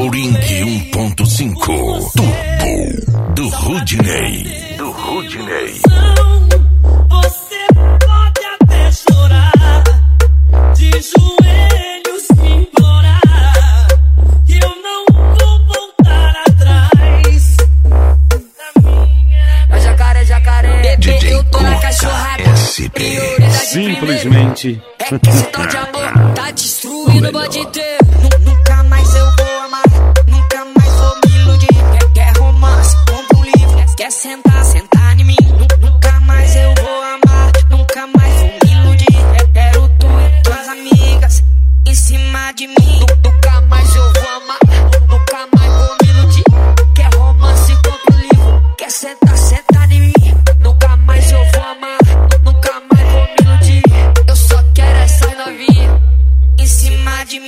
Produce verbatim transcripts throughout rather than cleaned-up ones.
Touring um ponto cinco Turbo do Rudney. Do Rudney. Você pode até chorar, de joelhos me implorar, que eu não vou voltar atrás da minha. A jacaré, jacaré, bebê, eu tô na cachorrada. Prioridade simplesmente. É que esse tal de amor tá destruindo o bode inteiro. Nunca mais eu vou amar, nunca mais vou me iludir. Quer, quer romance, compra um livro. Quer sentar, sentar em mim. Nunca mais eu vou amar, nunca mais vou me iludir. Quero tu e tuas amigas em cima de mim. Nunca mais eu vou amar, nunca mais vou me iludir. Quer romance, compra um livro. Quer sentar, sentar em mim. Nunca mais eu vou amar, nunca mais vou me iludir. Eu só quero essa novinha em cima de mim.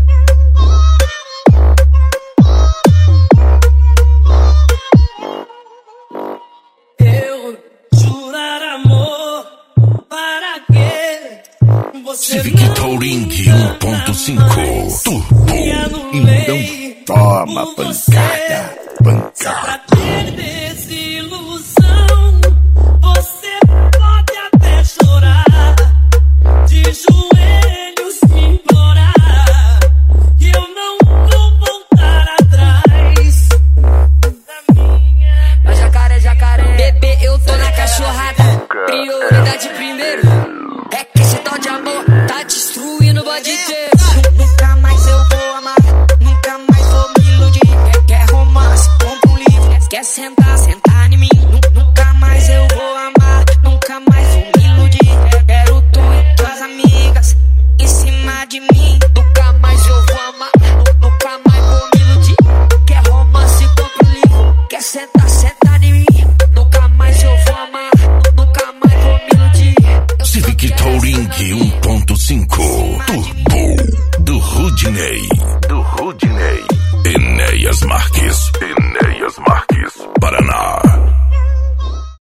Eu jurar amor, para quê? Você Civic Touring um ponto cinco Turbo. Então toma pancada, pancada. Pra ter desilusão, você pode até chorar, de joelhos me implorar, que eu não vou voltar atrás da minha. A jacaré, jacaré, bebê, eu tô na cachorrada. Prioridade primeiro. É que esse tal de amor tá destruindo o bode inteiro. Nunca mais eu vou amar, nunca mais vou me iludir. Quer, quer romance, compra um livro. Quer sentar, sentar em mim. Nunca mais eu vou amar, nunca mais vou me iludir. Quero tu e tuas amigas em cima de mim. Nunca mais eu vou amar, nunca mais vou me iludir. Quer romance, compra um livro. Quer sentar, sentar em mim. Nunca mais eu vou amar, nunca mais vou me iludir. Civic Touring um ponto cinco Turbo do Rudney.